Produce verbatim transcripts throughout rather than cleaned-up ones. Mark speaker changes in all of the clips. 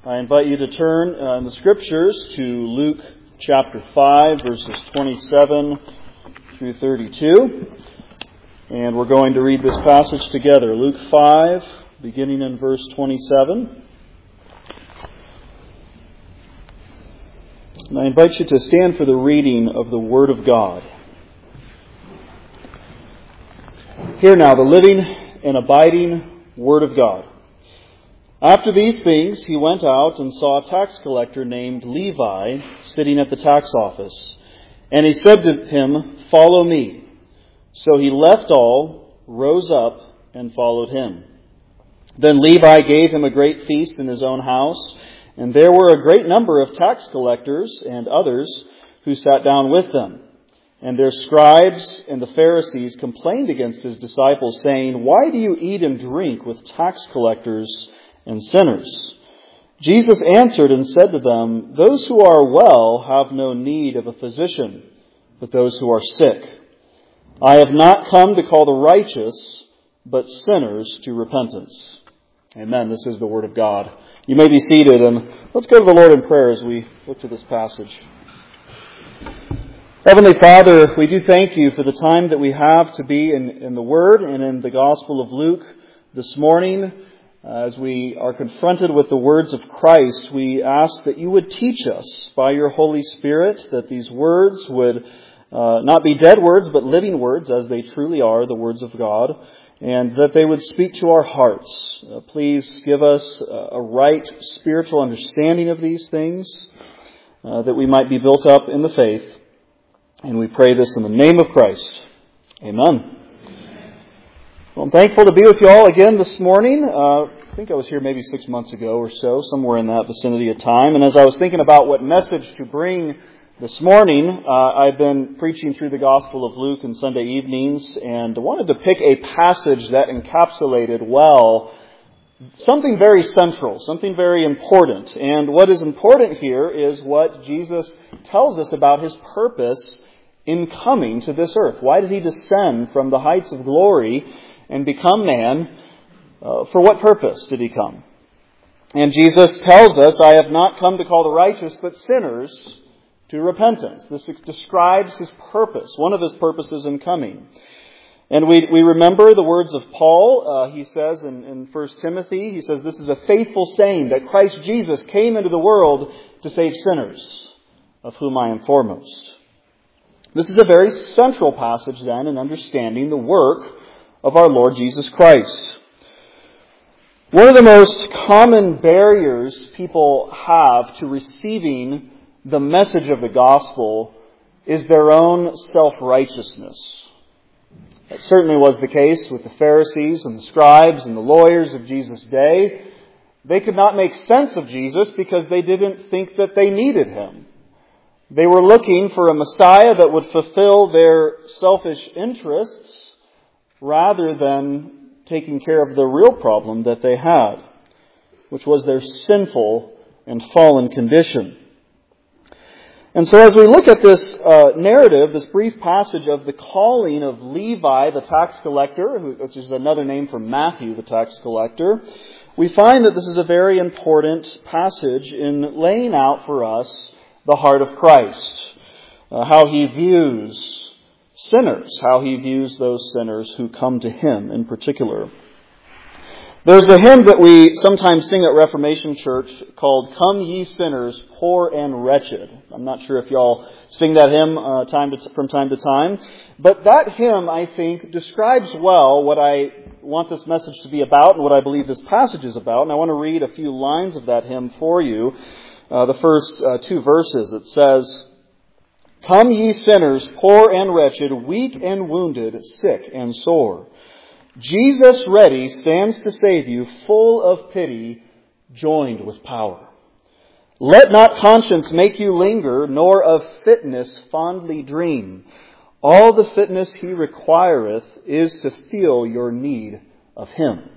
Speaker 1: I invite you to turn uh, in the Scriptures to Luke chapter five, verses twenty-seven through thirty-two. And we're going to read this passage together. Luke five, beginning in verse twenty-seven. And I invite you to stand for the reading of the Word of God. Hear now the living and abiding Word of God. After these things, he went out and saw a tax collector named Levi sitting at the tax office. And he said to him, "Follow me." So he left all, rose up, and followed him. Then Levi gave him a great feast in his own house, and there were a great number of tax collectors and others who sat down with them. And their scribes and the Pharisees complained against his disciples, saying, "Why do you eat and drink with tax collectors and sinners?" Jesus answered and said to them, "Those who are well have no need of a physician, but those who are sick. I have not come to call the righteous, but sinners to repentance." Amen. This is the Word of God. You may be seated, and let's go to the Lord in prayer as we look to this passage. Heavenly Father, we do thank you for the time that we have to be in, in the Word and in the Gospel of Luke this morning. As we are confronted with the words of Christ, we ask that you would teach us by your Holy Spirit, that these words would uh, not be dead words, but living words, as they truly are, the words of God, and that they would speak to our hearts. Uh, please give us a right spiritual understanding of these things, uh, that we might be built up in the faith. And we pray this in the name of Christ. Amen. Well, I'm thankful to be with you all again this morning. Uh, I think I was here maybe six months ago or so, somewhere in that vicinity of time. And as I was thinking about what message to bring this morning, uh, I've been preaching through the Gospel of Luke on Sunday evenings, and I wanted to pick a passage that encapsulated well something very central, something very important. And what is important here is what Jesus tells us about his purpose in coming to this earth. Why did he descend from the heights of glory and become man? Uh, for what purpose did he come? And Jesus tells us, "I have not come to call the righteous, but sinners to repentance." This describes his purpose, one of his purposes in coming. And we we remember the words of Paul. Uh, he says in, in First Timothy, he says, "This is a faithful saying, that Christ Jesus came into the world to save sinners, of whom I am foremost." This is a very central passage then in understanding the work of our Lord Jesus Christ. One of the most common barriers people have to receiving the message of the gospel is their own self-righteousness. That certainly was the case with the Pharisees and the scribes and the lawyers of Jesus' day. They could not make sense of Jesus because they didn't think that they needed him. They were looking for a Messiah that would fulfill their selfish interests rather than taking care of the real problem that they had, which was their sinful and fallen condition. And so as we look at this uh, narrative, this brief passage of the calling of Levi, the tax collector, which is another name for Matthew, the tax collector, we find that this is a very important passage in laying out for us the heart of Christ, uh, how he views sinners, how he views those sinners who come to him in particular. There's a hymn that we sometimes sing at Reformation Church called "Come Ye Sinners, Poor and Wretched." I'm not sure if y'all sing that hymn uh, time to t- from time to time. But that hymn, I think, describes well what I want this message to be about and what I believe this passage is about. And I want to read a few lines of that hymn for you. Uh, the first uh, two verses. It says, "Come ye sinners, poor and wretched, weak and wounded, sick and sore. Jesus ready stands to save you, full of pity, joined with power. Let not conscience make you linger, nor of fitness fondly dream. All the fitness he requireth is to feel your need of him."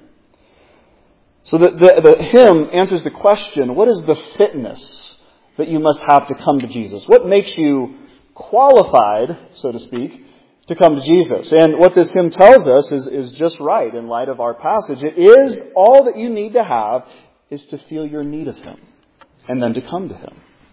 Speaker 1: So the, the, the hymn answers the question, what is the fitness that you must have to come to Jesus? What makes you qualified, so to speak, to come to Jesus? And what this hymn tells us is, is just right in light of our passage. It is all that you need to have is to feel your need of him. and then to come to him.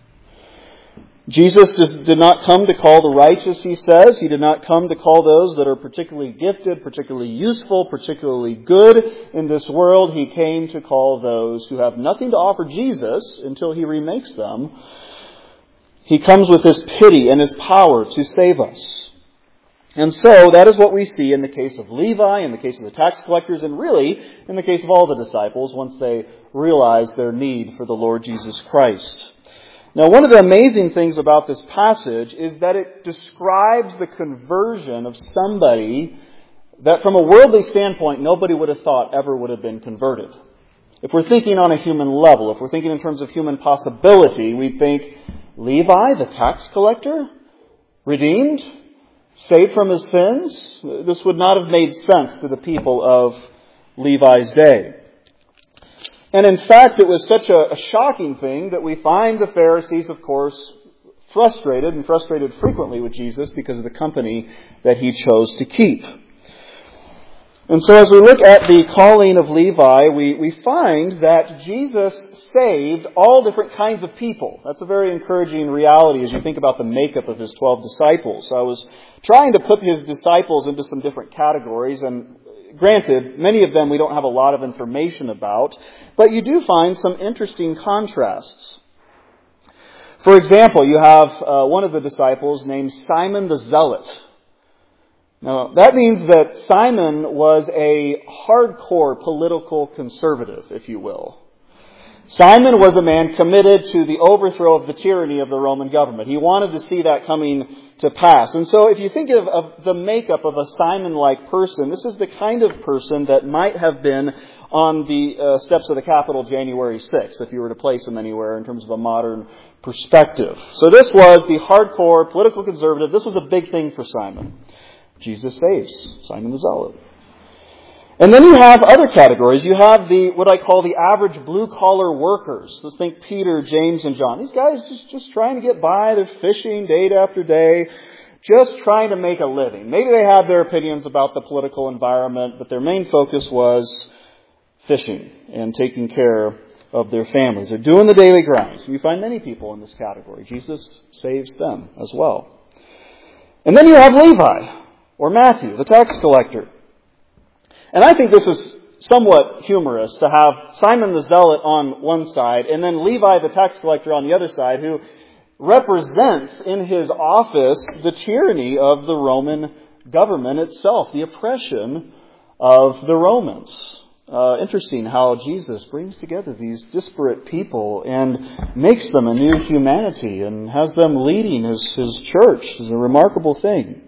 Speaker 1: Jesus just did not come to call the righteous, he says. He did not come to call those that are particularly gifted, particularly useful, particularly good in this world. He came to call those who have nothing to offer Jesus until he remakes them. He comes with his pity and his power to save us. And so that is what we see in the case of Levi, in the case of the tax collectors, and really in the case of all the disciples once they realize their need for the Lord Jesus Christ. Now, one of the amazing things about this passage is that it describes the conversion of somebody that from a worldly standpoint nobody would have thought ever would have been converted. If we're thinking on a human level, if we're thinking in terms of human possibility, we think, Levi, the tax collector, redeemed, saved from his sins? This would not have made sense to the people of Levi's day. And in fact, it was such a, a shocking thing that we find the Pharisees, of course, frustrated and frustrated frequently with Jesus because of the company that he chose to keep. And so as we look at the calling of Levi, we, we find that Jesus saved all different kinds of people. That's a very encouraging reality as you think about the makeup of his twelve disciples. I was trying to put his disciples into some different categories, and granted, many of them we don't have a lot of information about, but you do find some interesting contrasts. For example, you have uh, one of the disciples named Simon the Zealot. Now, that means that Simon was a hardcore political conservative, if you will. Simon was a man committed to the overthrow of the tyranny of the Roman government. He wanted to see that coming to pass. And so if you think of, of the makeup of a Simon-like person, this is the kind of person that might have been on the uh, steps of the Capitol January sixth, if you were to place him anywhere in terms of a modern perspective. So this was the hardcore political conservative. This was a big thing for Simon. Jesus saves Simon the Zealot. And then you have other categories. You have the what I call the average blue-collar workers. Let's think Peter, James, and John. These guys just, just trying to get by. They're fishing day after day, just trying to make a living. Maybe they have their opinions about the political environment, but their main focus was fishing and taking care of their families. They're doing the daily grind. You find many people in this category. Jesus saves them as well. And then you have Levi, or Matthew, the tax collector. And I think this is somewhat humorous to have Simon the Zealot on one side and then Levi the tax collector on the other side, who represents in his office the tyranny of the Roman government itself, the oppression of the Romans. Uh, interesting how Jesus brings together these disparate people and makes them a new humanity and has them leading his, his church. It's a remarkable thing.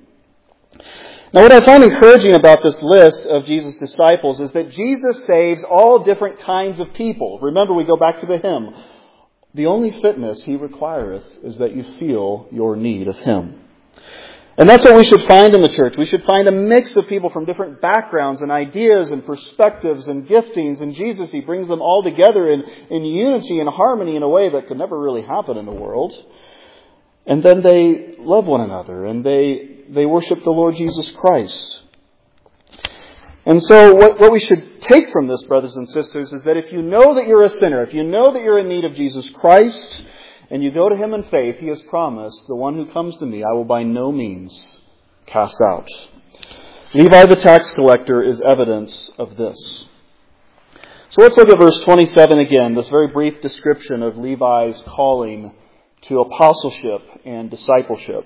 Speaker 1: Now, what I find encouraging about this list of Jesus' disciples is that Jesus saves all different kinds of people. Remember, we go back to the hymn. The only fitness he requireth is that you feel your need of him. And that's what we should find in the church. We should find a mix of people from different backgrounds and ideas and perspectives and giftings. And Jesus, he brings them all together in, in unity and harmony in a way that could never really happen in the world. And then they love one another and they They worship the Lord Jesus Christ. And so what, what we should take from this, brothers and sisters, is that if you know that you're a sinner, if you know that you're in need of Jesus Christ, and you go to him in faith, he has promised, the one who comes to me, I will by no means cast out. Levi the tax collector is evidence of this. So let's look at verse twenty-seven again, this very brief description of Levi's calling to apostleship and discipleship.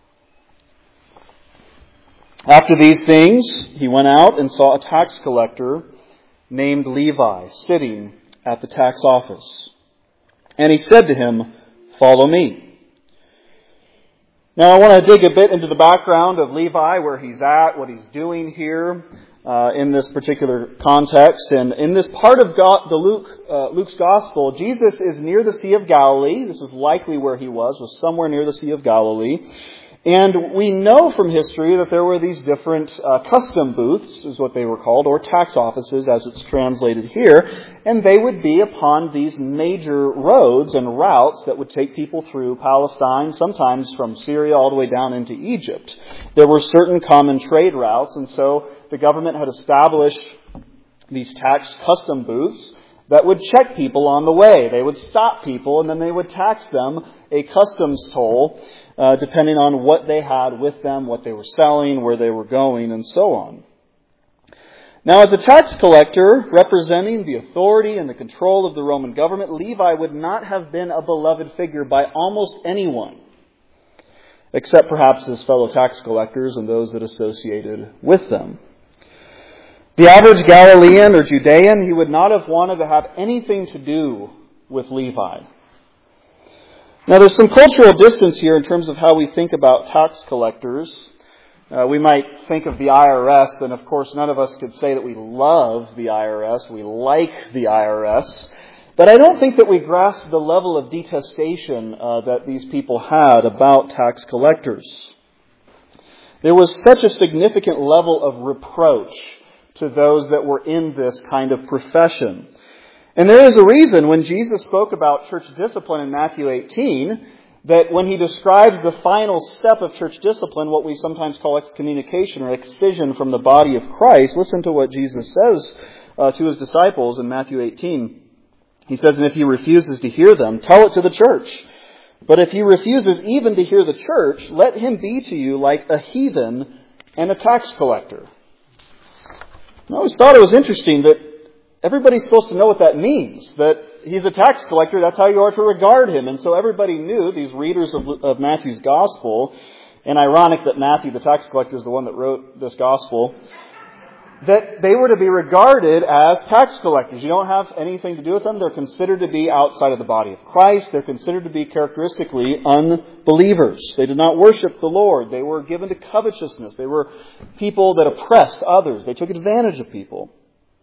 Speaker 1: After these things, he went out and saw a tax collector named Levi sitting at the tax office. And he said to him, "Follow me." Now I want to dig a bit into the background of Levi, where he's at, what he's doing here uh, in this particular context. And in this part of God, the Luke, uh, Luke's Gospel, Jesus is near the Sea of Galilee. This is likely where he was, was somewhere near the Sea of Galilee. And we know from history that there were these different uh, custom booths, is what they were called, or tax offices as it's translated here. And they would be upon these major roads and routes that would take people through Palestine, sometimes from Syria all the way down into Egypt. There were certain common trade routes, and so the government had established these tax custom booths that would check people on the way. They would stop people and then they would tax them a customs toll, uh, depending on what they had with them, what they were selling, where they were going, and so on. Now, as a tax collector representing the authority and the control of the Roman government, Levi would not have been a beloved figure by almost anyone, except perhaps his fellow tax collectors and those that associated with them. The average Galilean or Judean, he would not have wanted to have anything to do with Levi. Now, there's some cultural distance here in terms of how we think about tax collectors. Uh, we might think of the I R S, and of course none of us could say that we love the I R S, we like the I R S, but I don't think that we grasp the level of detestation uh, that these people had about tax collectors. There was such a significant level of reproach to those that were in this kind of profession. And there is a reason when Jesus spoke about church discipline in Matthew eighteen, that when he describes the final step of church discipline, what we sometimes call excommunication or excision from the body of Christ, listen to what Jesus says uh, to his disciples in Matthew eighteen. He says, "And if he refuses to hear them, tell it to the church. But if he refuses even to hear the church, let him be to you like a heathen and a tax collector." I always thought it was interesting that everybody's supposed to know what that means, that he's a tax collector, that's how you are to regard him. And so everybody knew, these readers of, of Matthew's gospel, and ironic that Matthew, the tax collector, is the one that wrote this gospel, that they were to be regarded as tax collectors. You don't have anything to do with them. They're considered to be outside of the body of Christ. They're considered to be characteristically unbelievers. They did not worship the Lord. They were given to covetousness. They were people that oppressed others. They took advantage of people.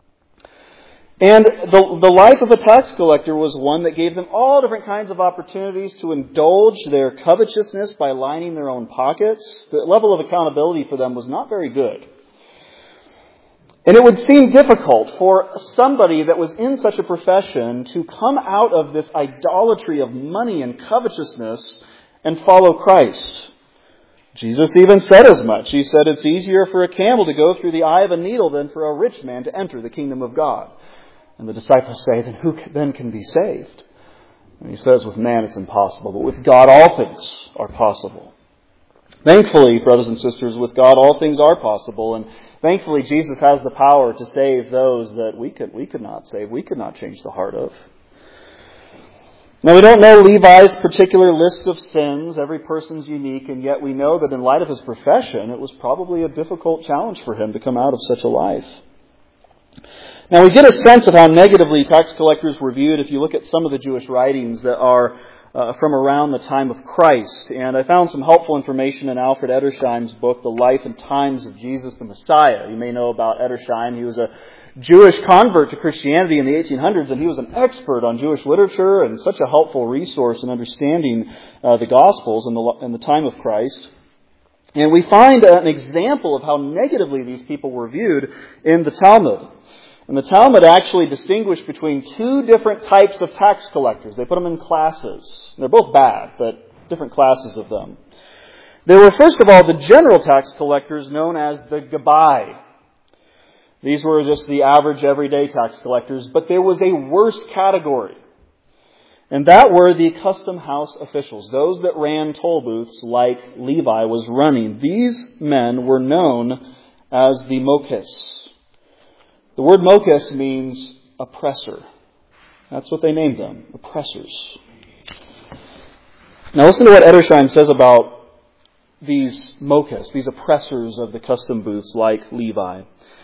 Speaker 1: And the, the life of a tax collector was one that gave them all different kinds of opportunities to indulge their covetousness by lining their own pockets. The level of accountability for them was not very good. And it would seem difficult for somebody that was in such a profession to come out of this idolatry of money and covetousness and follow Christ. Jesus even said as much. He said it's easier for a camel to go through the eye of a needle than for a rich man to enter the kingdom of God. And the disciples say, then who then can be saved? And he says, with man it's impossible, but with God all things are possible. Thankfully, brothers and sisters, with God all things are possible. And thankfully, Jesus has the power to save those that we could, we could not save, we could not change the heart of. Now, we don't know Levi's particular list of sins. Every person's unique, and yet we know that in light of his profession, it was probably a difficult challenge for him to come out of such a life. Now, we get a sense of how negatively tax collectors were viewed if you look at some of the Jewish writings that are uh, from around the time of Christ. And I found some helpful information in Alfred Edersheim's book, The Life and Times of Jesus the Messiah. You may know about Edersheim. He was a Jewish convert to Christianity in the eighteen hundreds, and he was an expert on Jewish literature and such a helpful resource in understanding uh, the Gospels in the, in the time of Christ. And we find an example of how negatively these people were viewed in the Talmud. And the Talmud actually distinguished between two different types of tax collectors. They put them in classes. They're both bad, but different classes of them. There were, first of all, the general tax collectors known as the Gabai. These were just the average everyday tax collectors, but there was a worse category. And that were the custom house officials, those that ran toll booths like Levi was running. These men were known as the Mokis. The word Mokis means oppressor. That's what they named them, oppressors. Now listen to what Edersheim says about these Mokis, these oppressors of the custom booths like Levi.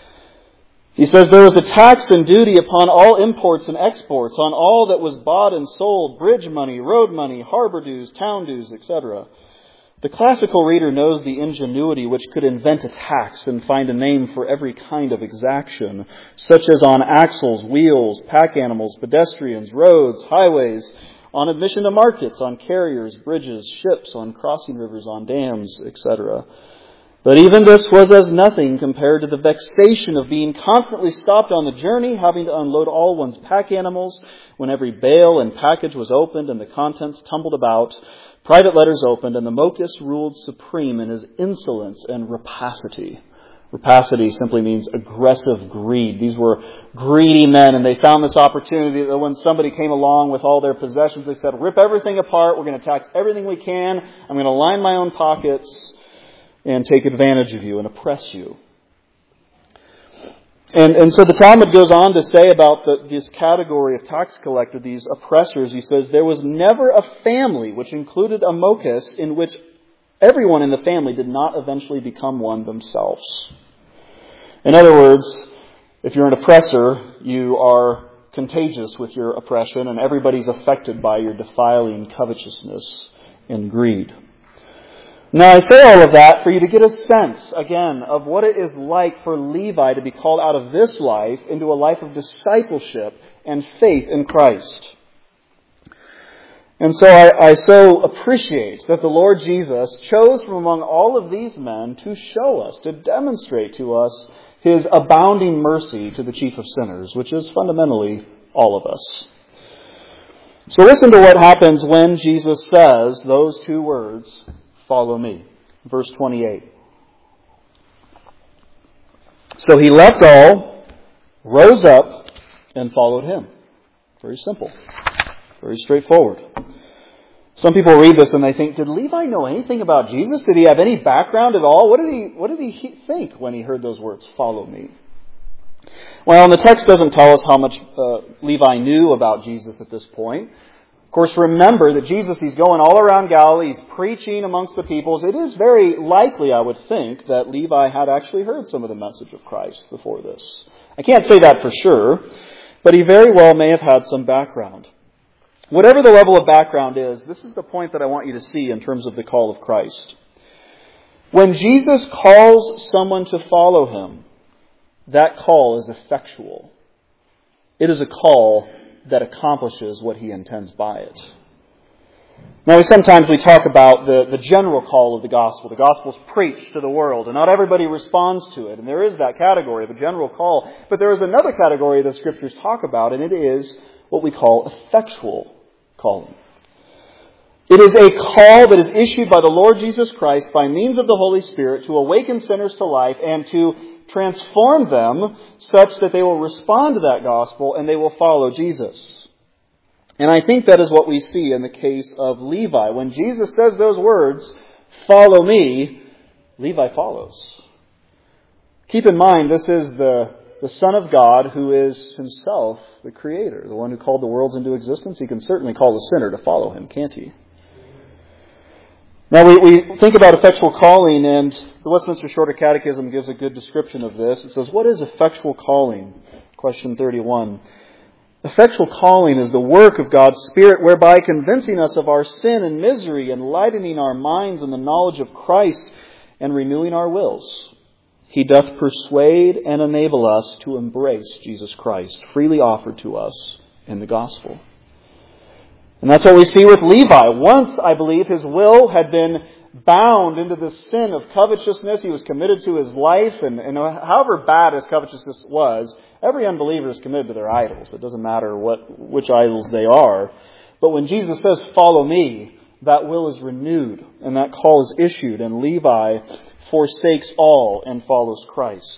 Speaker 1: He says, there was a tax and duty upon all imports and exports, on all that was bought and sold, bridge money, road money, harbor dues, town dues, et cetera. The classical reader knows the ingenuity which could invent a tax and find a name for every kind of exaction, such as on axles, wheels, pack animals, pedestrians, roads, highways, on admission to markets, on carriers, bridges, ships, on crossing rivers, on dams, et cetera. But even this was as nothing compared to the vexation of being constantly stopped on the journey, having to unload all one's pack animals when every bale and package was opened and the contents tumbled about, private letters opened, and the Mokis ruled supreme in his insolence and rapacity. Rapacity simply means aggressive greed. These were greedy men, and they found this opportunity that when somebody came along with all their possessions, they said, rip everything apart, we're going to tax everything we can, I'm going to line my own pockets and take advantage of you and oppress you. And, and so the Talmud goes on to say about the, this category of tax collector, these oppressors, he says, there was never a family, which included a mokis, in which everyone in the family did not eventually become one themselves. In other words, if you're an oppressor, you are contagious with your oppression, and everybody's affected by your defiling covetousness and greed. Now, I say all of that for you to get a sense, again, of what it is like for Levi to be called out of this life into a life of discipleship and faith in Christ. And so I, I so appreciate that the Lord Jesus chose from among all of these men to show us, to demonstrate to us His abounding mercy to the chief of sinners, which is fundamentally all of us. So listen to what happens when Jesus says those two words, follow me. Verse twenty-eight. So he left all, rose up, and followed him. Very simple. Very straightforward. Some people read this and they think, did Levi know anything about Jesus? Did he have any background at all? What did he, what did he think when he heard those words, follow me? Well, and the text doesn't tell us how much uh, Levi knew about Jesus at this point. Of course, remember that Jesus, he's going all around Galilee, he's preaching amongst the peoples. It is very likely, I would think, that Levi had actually heard some of the message of Christ before this. I can't say that for sure, but he very well may have had some background. Whatever the level of background is, this is the point that I want you to see in terms of the call of Christ. When Jesus calls someone to follow him, that call is effectual. It is a call that accomplishes what he intends by it. Now, sometimes we talk about the, the general call of the gospel. The gospel is preached to the world, and not everybody responds to it. And there is that category of a general call. But there is another category that Scriptures talk about, and it is what we call effectual calling. It is a call that is issued by the Lord Jesus Christ by means of the Holy Spirit to awaken sinners to life and to transform them such that they will respond to that gospel and they will follow Jesus. And I think that is what we see in the case of Levi. When Jesus says those words, follow me, Levi follows. Keep in mind, this is the, the Son of God who is himself the Creator, the one who called the worlds into existence. He can certainly call the sinner to follow him, can't he? Now, we, we think about effectual calling, and the Westminster Shorter Catechism gives a good description of this. It says, what is effectual calling? Question thirty-one. Effectual calling is the work of God's Spirit, whereby convincing us of our sin and misery, enlightening our minds in the knowledge of Christ, and renewing our wills, He doth persuade and enable us to embrace Jesus Christ, freely offered to us in the gospel. And that's what we see with Levi. Once, I believe, his will had been bound into the sin of covetousness. He was committed to his life, and, and however bad his covetousness was, every unbeliever is committed to their idols. It doesn't matter what which idols they are. But when Jesus says, follow me, that will is renewed, and that call is issued, and Levi forsakes all and follows Christ.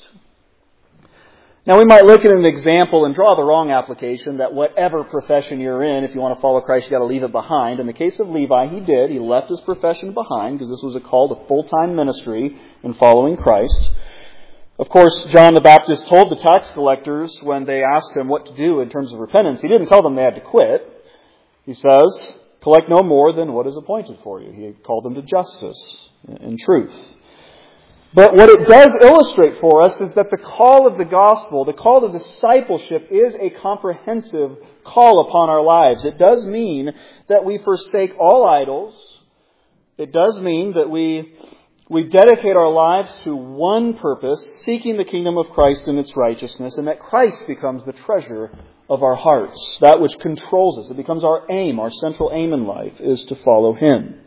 Speaker 1: Now, we might look at an example and draw the wrong application that whatever profession you're in, if you want to follow Christ, you've got to leave it behind. In the case of Levi, he did. He left his profession behind because this was a call to full-time ministry in following Christ. Of course, John the Baptist told the tax collectors when they asked him what to do in terms of repentance, he didn't tell them they had to quit. He says, collect no more than what is appointed for you. He called them to justice and truth. But what it does illustrate for us is that the call of the gospel, the call to discipleship, is a comprehensive call upon our lives. It does mean that we forsake all idols. It does mean that we, we dedicate our lives to one purpose, seeking the kingdom of Christ and its righteousness, and that Christ becomes the treasure of our hearts, that which controls us. It becomes our aim, our central aim in life is to follow Him.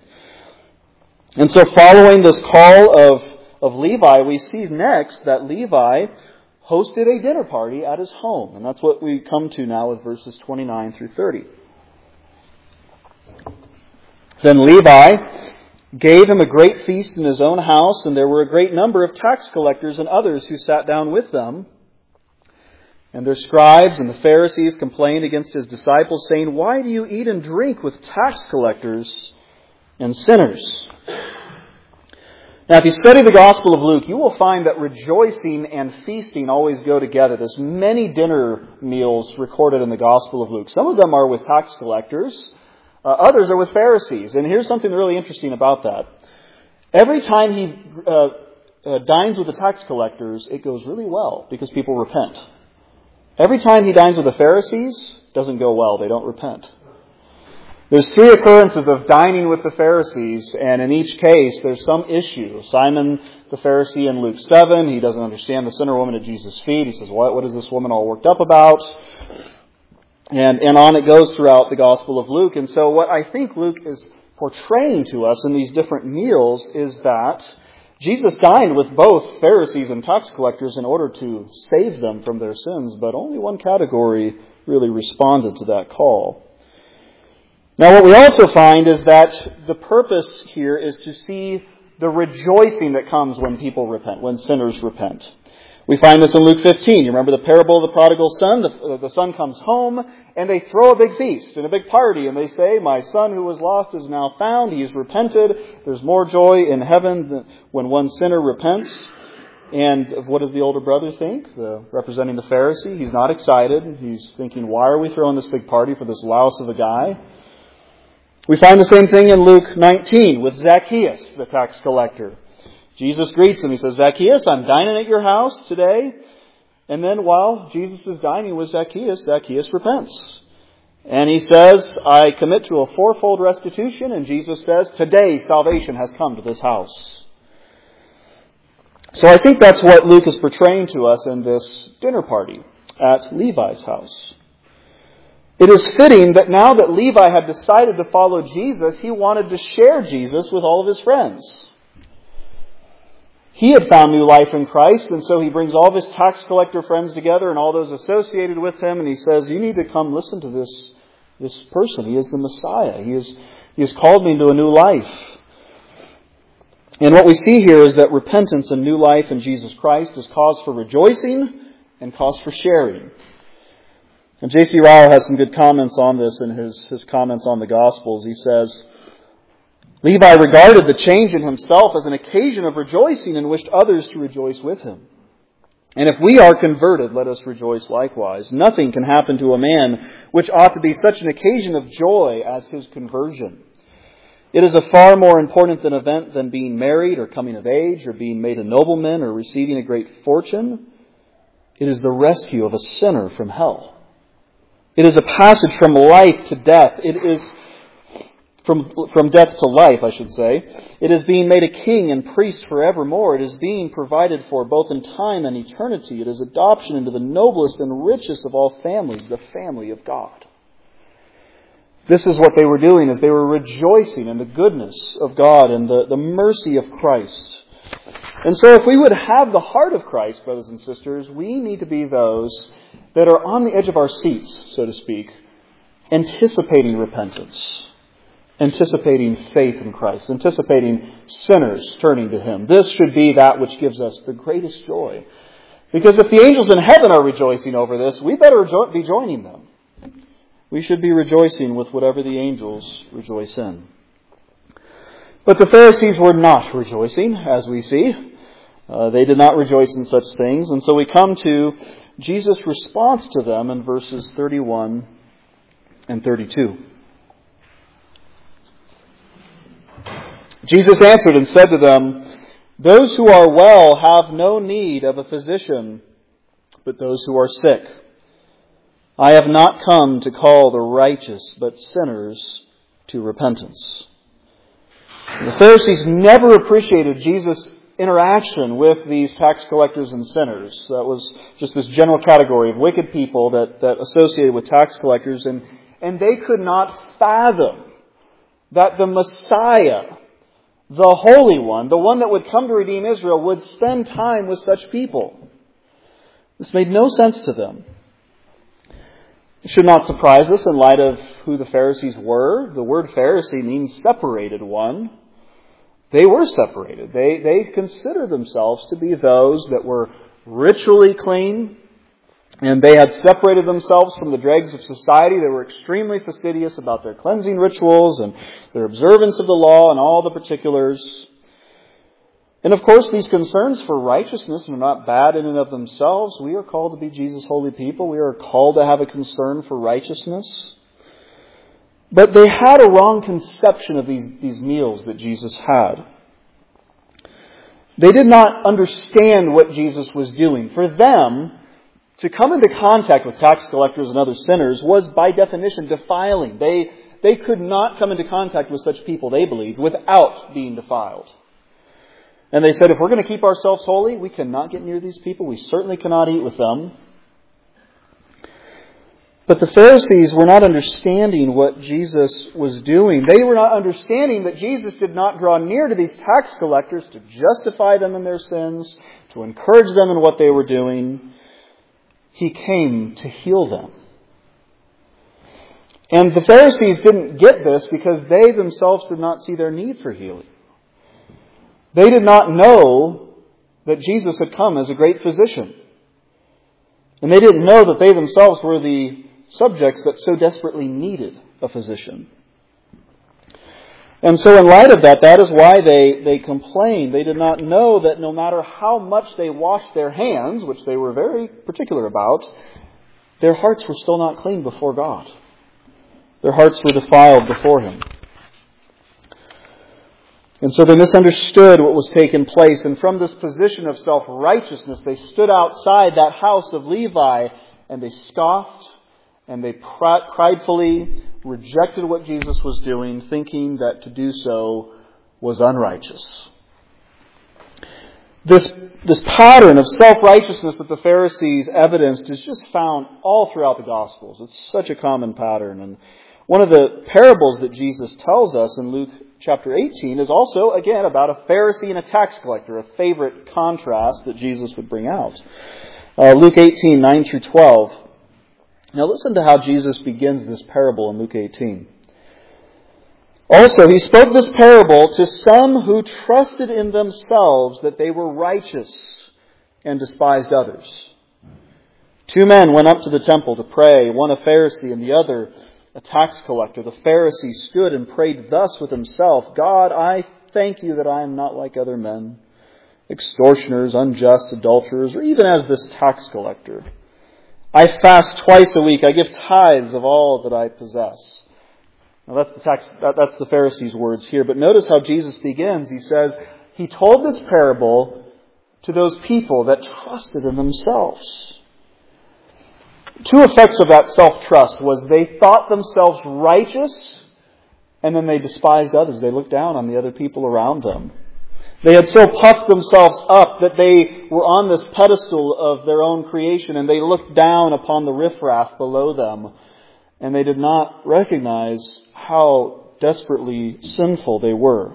Speaker 1: And so following this call of Of Levi, we see next that Levi hosted a dinner party at his home. And that's what we come to now with verses twenty-nine through thirty. Then Levi gave him a great feast in his own house, and there were a great number of tax collectors and others who sat down with them. And their scribes and the Pharisees complained against his disciples, saying, "Why do you eat and drink with tax collectors and sinners?" Now, if you study the Gospel of Luke, you will find that rejoicing and feasting always go together. There's many dinner meals recorded in the Gospel of Luke. Some of them are with tax collectors. Uh, others are with Pharisees. And here's something really interesting about that. Every time he uh, uh, dines with the tax collectors, it goes really well because people repent. Every time he dines with the Pharisees, it doesn't go well. They don't repent. There's three occurrences of dining with the Pharisees, and in each case, there's some issue. Simon the Pharisee in Luke seven, he doesn't understand the sinner woman at Jesus' feet. He says, what, what is this woman all worked up about? And, and on it goes throughout the Gospel of Luke. And so what I think Luke is portraying to us in these different meals is that Jesus dined with both Pharisees and tax collectors in order to save them from their sins, but only one category really responded to that call. Now, what we also find is that the purpose here is to see the rejoicing that comes when people repent, when sinners repent. We find this in Luke fifteen. You remember the parable of the prodigal son? The, the son comes home, and they throw a big feast and a big party, and they say, "My son who was lost is now found. He has repented." There's more joy in heaven than when one sinner repents. And what does the older brother think? The, representing the Pharisee. He's not excited. He's thinking, why are we throwing this big party for this louse of a guy? We find the same thing in Luke nineteen with Zacchaeus, the tax collector. Jesus greets him. He says, "Zacchaeus, I'm dining at your house today." And then while Jesus is dining with Zacchaeus, Zacchaeus repents. And he says, "I commit to a fourfold restitution." And Jesus says, "Today salvation has come to this house." So I think that's what Luke is portraying to us in this dinner party at Levi's house. It is fitting that now that Levi had decided to follow Jesus, he wanted to share Jesus with all of his friends. He had found new life in Christ, and so he brings all of his tax collector friends together and all those associated with him, and he says, "You need to come listen to this, this person. He is the Messiah. He, is, he has called me into a new life." And what we see here is that repentance and new life in Jesus Christ is cause for rejoicing and cause for sharing. And J C Ryle has some good comments on this in his, his comments on the Gospels. He says, "Levi regarded the change in himself as an occasion of rejoicing and wished others to rejoice with him. And if we are converted, let us rejoice likewise. Nothing can happen to a man which ought to be such an occasion of joy as his conversion. It is a far more important an event than being married or coming of age or being made a nobleman or receiving a great fortune. It is the rescue of a sinner from hell. It is a passage from life to death. It is from, from death to life, I should say. It is being made a king and priest forevermore. It is being provided for both in time and eternity. It is adoption into the noblest and richest of all families, the family of God." This is what they were doing, is they were rejoicing in the goodness of God and the, the mercy of Christ. And so if we would have the heart of Christ, brothers and sisters, we need to be those that are on the edge of our seats, so to speak, anticipating repentance, anticipating faith in Christ, anticipating sinners turning to Him. This should be that which gives us the greatest joy. Because if the angels in heaven are rejoicing over this, we better be joining them. We should be rejoicing with whatever the angels rejoice in. But the Pharisees were not rejoicing, as we see. Uh, they did not rejoice in such things. And so we come to Jesus' response to them in verses thirty-one and thirty-two. Jesus answered and said to them, "Those who are well have no need of a physician, but those who are sick. I have not come to call the righteous, but sinners to repentance." The Pharisees never appreciated Jesus' interaction with these tax collectors and sinners. That was just this general category of wicked people that, that associated with tax collectors. And, and they could not fathom that the Messiah, the Holy One, the one that would come to redeem Israel, would spend time with such people. This made no sense to them. It should not surprise us in light of who the Pharisees were. The word Pharisee means separated one. They were separated. They, they considered themselves to be those that were ritually clean, and they had separated themselves from the dregs of society. They were extremely fastidious about their cleansing rituals and their observance of the law and all the particulars. And of course, these concerns for righteousness are not bad in and of themselves. We are called to be Jesus' holy people. We are called to have a concern for righteousness. But they had a wrong conception of these, these meals that Jesus had. They did not understand what Jesus was doing. For them, to come into contact with tax collectors and other sinners was by definition defiling. They, they could not come into contact with such people, they believed, without being defiled. And they said, if we're going to keep ourselves holy, we cannot get near these people. We certainly cannot eat with them. But the Pharisees were not understanding what Jesus was doing. They were not understanding that Jesus did not draw near to these tax collectors to justify them in their sins, to encourage them in what they were doing. He came to heal them. And the Pharisees didn't get this because they themselves did not see their need for healing. They did not know that Jesus had come as a great physician. And they didn't know that they themselves were the subjects that so desperately needed a physician. And so in light of that, that is why they, they complained. They did not know that no matter how much they washed their hands, which they were very particular about, their hearts were still not clean before God. Their hearts were defiled before Him. And so they misunderstood what was taking place. And from this position of self-righteousness, they stood outside that house of Levi and they scoffed and they pridefully rejected what Jesus was doing, thinking that to do so was unrighteous. This, this pattern of self-righteousness that the Pharisees evidenced is just found all throughout the Gospels. It's such a common pattern. And one of the parables that Jesus tells us in Luke chapter eighteen is also, again, about a Pharisee and a tax collector, a favorite contrast that Jesus would bring out. Uh, Luke eighteen, nine through twelve. Now listen to how Jesus begins this parable in Luke eighteen. Also, He spoke this parable to some who trusted in themselves that they were righteous and despised others. Two men went up to the temple to pray, one a Pharisee and the other a tax collector. The Pharisee stood and prayed thus with himself, God, I thank You that I am not like other men, extortioners, unjust, adulterers, or even as this tax collector. I fast twice a week. I give tithes of all that I possess. Now that's the tax, that, that's the Pharisee's words here. But notice how Jesus begins. He says, He told this parable to those people that trusted in themselves. Two effects of that self-trust was they thought themselves righteous and then they despised others. They looked down on the other people around them. They had so puffed themselves up that they were on this pedestal of their own creation and they looked down upon the riffraff below them and they did not recognize how desperately sinful they were.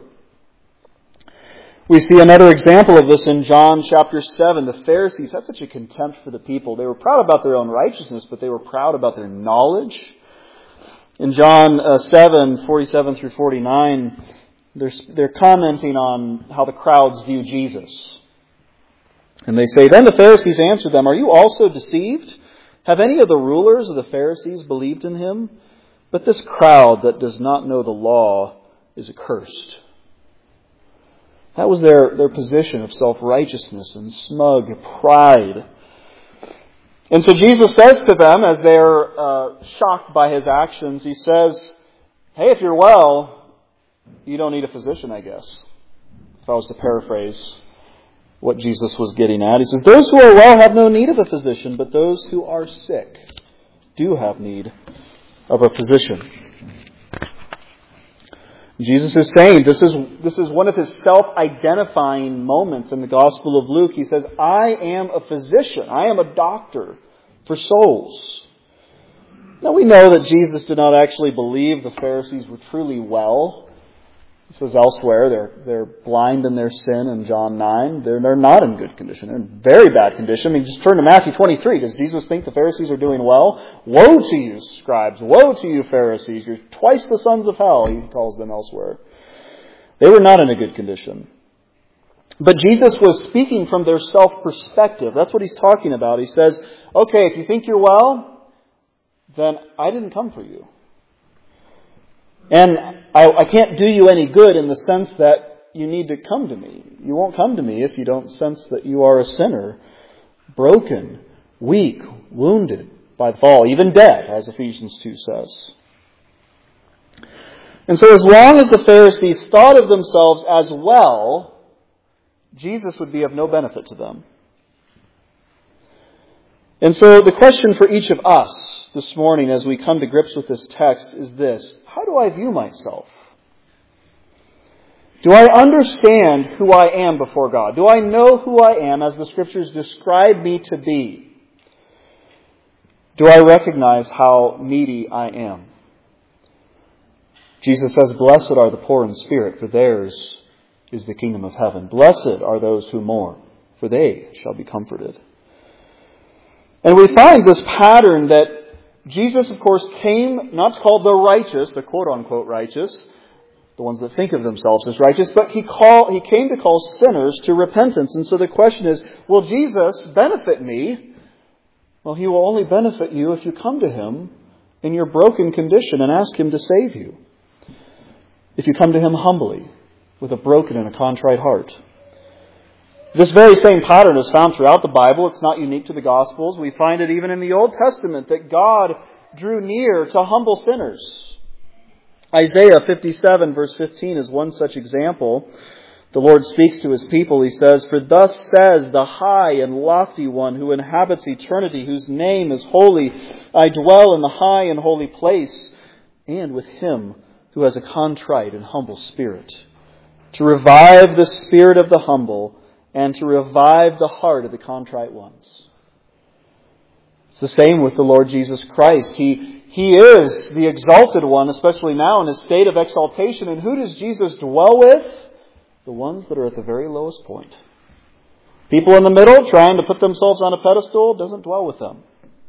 Speaker 1: We see another example of this in John chapter seven. The Pharisees had such a contempt for the people. They were proud about their own righteousness, but they were proud about their knowledge. In John uh, seven, forty-seven through forty-nine, they're, they're commenting on how the crowds view Jesus. And they say, Then the Pharisees answered them, Are you also deceived? Have any of the rulers of the Pharisees believed in Him? But this crowd that does not know the law is accursed. That was their, their position of self-righteousness and smug pride. And so Jesus says to them, as they're uh, shocked by His actions, He says, Hey, if you're well, you don't need a physician, I guess. If I was to paraphrase what Jesus was getting at. He says, Those who are well have no need of a physician, but those who are sick do have need of a physician. Jesus is saying, this is, this is one of His self-identifying moments in the Gospel of Luke. He says, I am a physician. I am a doctor for souls. Now we know that Jesus did not actually believe the Pharisees were truly well. He says elsewhere, they're, they're blind in their sin in John nine. They're, they're not in good condition. They're in very bad condition. I mean, just turn to Matthew twenty-three. Does Jesus think the Pharisees are doing well? Woe to you, scribes. Woe to you, Pharisees. You're twice the sons of hell, He calls them elsewhere. They were not in a good condition. But Jesus was speaking from their self-perspective. That's what He's talking about. He says, okay, if you think you're well, then I didn't come for you. And I, I can't do you any good in the sense that you need to come to me. You won't come to me if you don't sense that you are a sinner, broken, weak, wounded by the fall, even dead, as Ephesians two says. And so as long as the Pharisees thought of themselves as well, Jesus would be of no benefit to them. And so the question for each of us this morning as we come to grips with this text is this: how do I view myself? Do I understand who I am before God? Do I know who I am as the Scriptures describe me to be? Do I recognize how needy I am? Jesus says, "Blessed are the poor in spirit, for theirs is the kingdom of heaven. Blessed are those who mourn, for they shall be comforted." And we find this pattern that Jesus, of course, came not to call the righteous, the quote-unquote righteous, the ones that think of themselves as righteous, but he call, he came to call sinners to repentance. And so the question is, will Jesus benefit me? Well, He will only benefit you if you come to Him in your broken condition and ask Him to save you. If you come to Him humbly, with a broken and a contrite heart. This very same pattern is found throughout the Bible. It's not unique to the Gospels. We find it even in the Old Testament that God drew near to humble sinners. Isaiah fifty-seven verse fifteen is one such example. The Lord speaks to His people. He says, "For thus says the high and lofty one who inhabits eternity, whose name is holy. I dwell in the high and holy place, and with Him who has a contrite and humble spirit, to revive the spirit of the humble, and to revive the heart of the contrite ones." It's the same with the Lord Jesus Christ. He, he is the exalted one, especially now in His state of exaltation. And who does Jesus dwell with? The ones that are at the very lowest point. People in the middle trying to put themselves on a pedestal, doesn't dwell with them.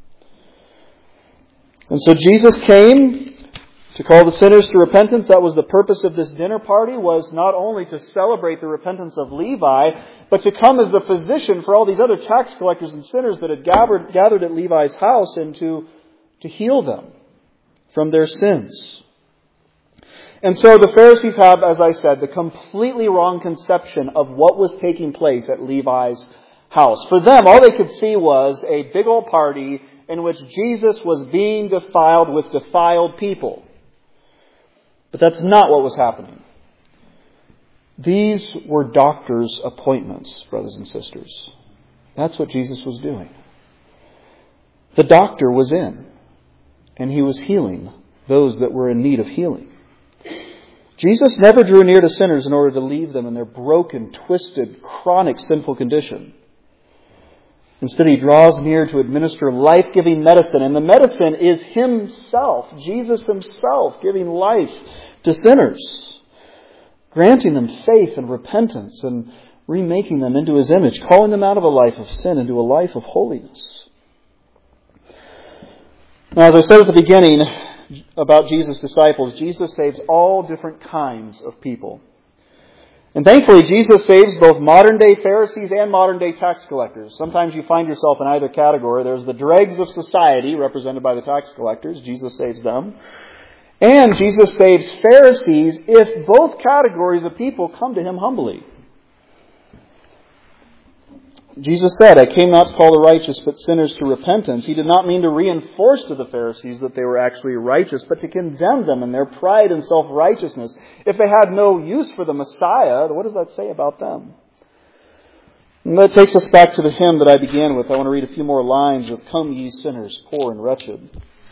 Speaker 1: And so Jesus came to call the sinners to repentance. That was the purpose of this dinner party, was not only to celebrate the repentance of Levi, but to come as the physician for all these other tax collectors and sinners that had gathered, gathered at Levi's house, and to, to heal them from their sins. And so the Pharisees have, as I said, the completely wrong conception of what was taking place at Levi's house. For them, all they could see was a big old party in which Jesus was being defiled with defiled people. But that's not what was happening. These were doctors' appointments, brothers and sisters. That's what Jesus was doing. The doctor was in, and He was healing those that were in need of healing. Jesus never drew near to sinners in order to leave them in their broken, twisted, chronic, sinful condition. Instead, He draws near to administer life-giving medicine. And the medicine is Himself, Jesus Himself, giving life to sinners, granting them faith and repentance and remaking them into His image, calling them out of a life of sin into a life of holiness. Now, as I said at the beginning about Jesus' disciples, Jesus saves all different kinds of people. And thankfully, Jesus saves both modern-day Pharisees and modern-day tax collectors. Sometimes you find yourself in either category. There's the dregs of society, represented by the tax collectors. Jesus saves them. And Jesus saves Pharisees if both categories of people come to Him humbly. Jesus said, "I came not to call the righteous, but sinners to repentance." He did not mean to reinforce to the Pharisees that they were actually righteous, but to condemn them in their pride and self-righteousness. If they had no use for the Messiah, what does that say about them? And that takes us back to the hymn that I began with. I want to read a few more lines of "Come ye sinners, poor and wretched."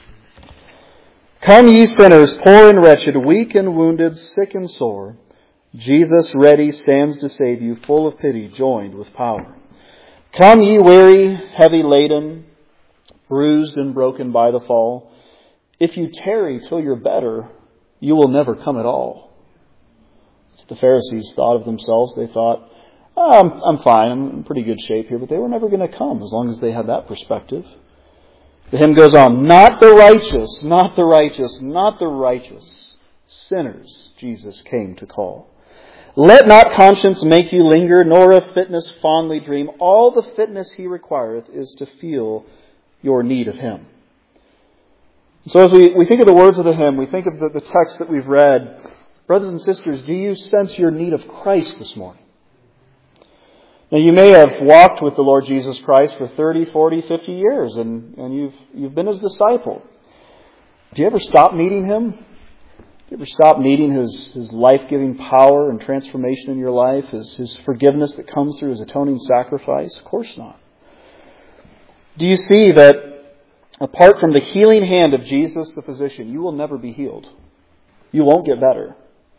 Speaker 1: "Come ye sinners, poor and wretched, weak and wounded, sick and sore. Jesus ready stands to save you, full of pity, joined with power. Come ye weary, heavy laden, bruised and broken by the fall. If you tarry till you're better, you will never come at all." It's the Pharisees thought of themselves. They thought, oh, I'm, I'm fine, I'm in pretty good shape here, but they were never going to come as long as they had that perspective. The hymn goes on, "Not the righteous, not the righteous, not the righteous, sinners Jesus came to call. Let not conscience make you linger, nor of fitness fondly dream. All the fitness he requireth is to feel your need of him. So as we, we think of the words of the hymn, we think of the, the text that we've read. Brothers and sisters, do you sense your need of Christ this morning? Now you may have walked with the Lord Jesus Christ for thirty, forty, fifty years, and, and you've, you've been his disciple. Do you ever stop needing him? Do you ever stop needing his, his life-giving power and transformation in your life, his, his forgiveness that comes through his atoning sacrifice? Of course not. Do you see that apart from the healing hand of Jesus the physician, you will never be healed? You won't get better.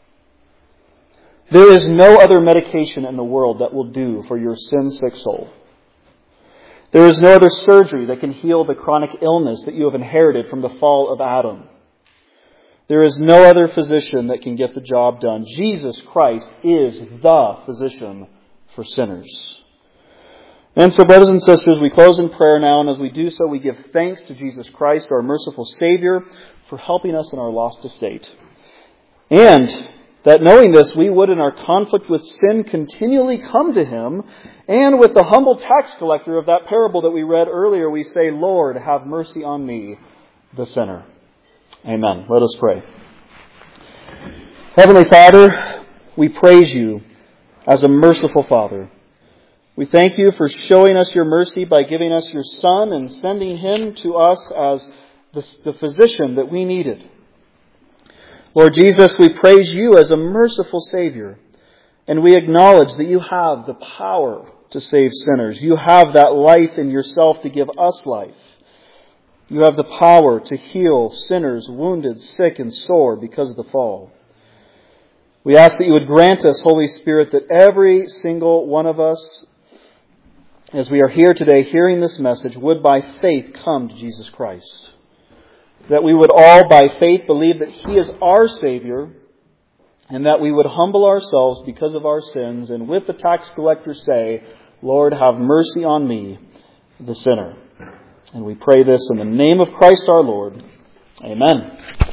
Speaker 1: There is no other medication in the world that will do for your sin-sick soul. There is no other surgery that can heal the chronic illness that you have inherited from the fall of Adam. There is no other physician that can get the job done. Jesus Christ is the physician for sinners. And so, brothers and sisters, we close in prayer now, and as we do so, we give thanks to Jesus Christ, our merciful Savior, for helping us in our lost estate. And that knowing this, we would in our conflict with sin continually come to him, and with the humble tax collector of that parable that we read earlier, we say, Lord, have mercy on me, the sinner. Amen. Let us pray. Heavenly Father, we praise you as a merciful Father. We thank you for showing us your mercy by giving us your Son and sending him to us as the, the physician that we needed. Lord Jesus, we praise you as a merciful Savior, and we acknowledge that you have the power to save sinners. You have that life in yourself to give us life. You have the power to heal sinners wounded, sick, and sore because of the fall. We ask that you would grant us, Holy Spirit, that every single one of us, as we are here today hearing this message, would by faith come to Jesus Christ. That we would all by faith believe that he is our Savior, and that we would humble ourselves because of our sins, and with the tax collector say, Lord, have mercy on me, the sinner. And we pray this in the name of Christ our Lord. Amen.